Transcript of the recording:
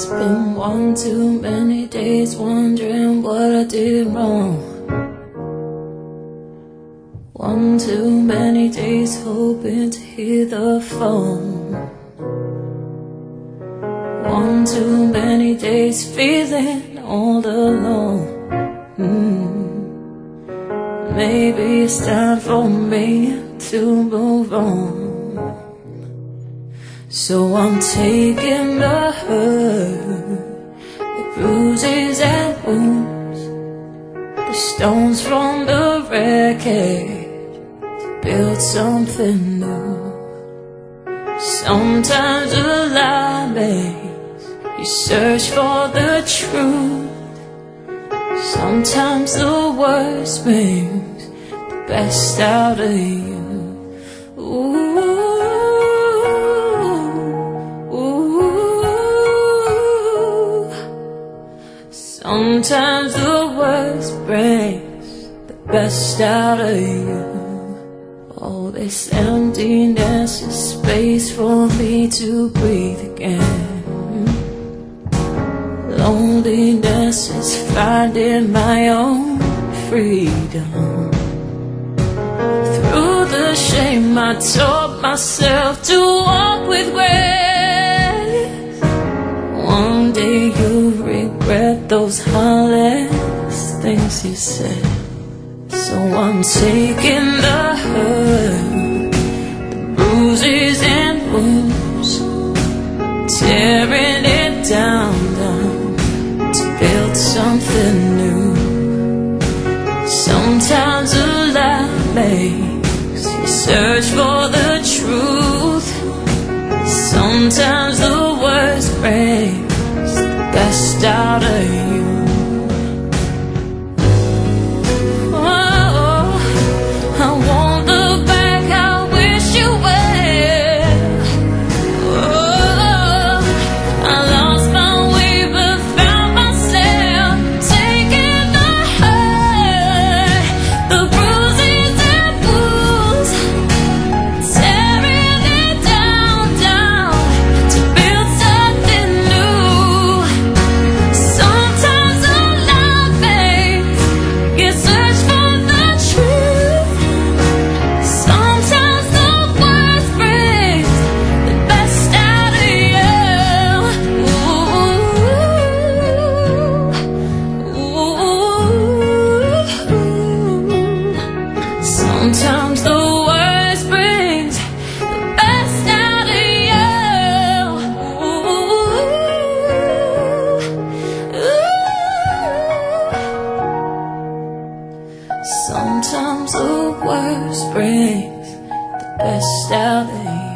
It's been one too many days wondering what I did wrong. One too many days hoping to hear the phone. One too many days feeling all alone. Maybe it's time for me to move on. So I'm taking the hurt, the bruises and wounds, the stones from the wreckage to build something new. Sometimes a lie makes you search for the truth. Sometimes the worst brings the best out of you. Sometimes the worst brings the best out of you. All this emptiness is space for me to breathe again. Loneliness is finding my own freedom. Through the shame I taught myself to walk with grace. One day you'll regret those heartless things you said. So I'm taking the hurt, the bruises and wounds, tearing it down to build something new. Sometimes a lie makes you search for the truth. Sometimes the worst brings the best out of you. Sometimes the worst brings the best out of you. Sometimes the worst brings the best out of you.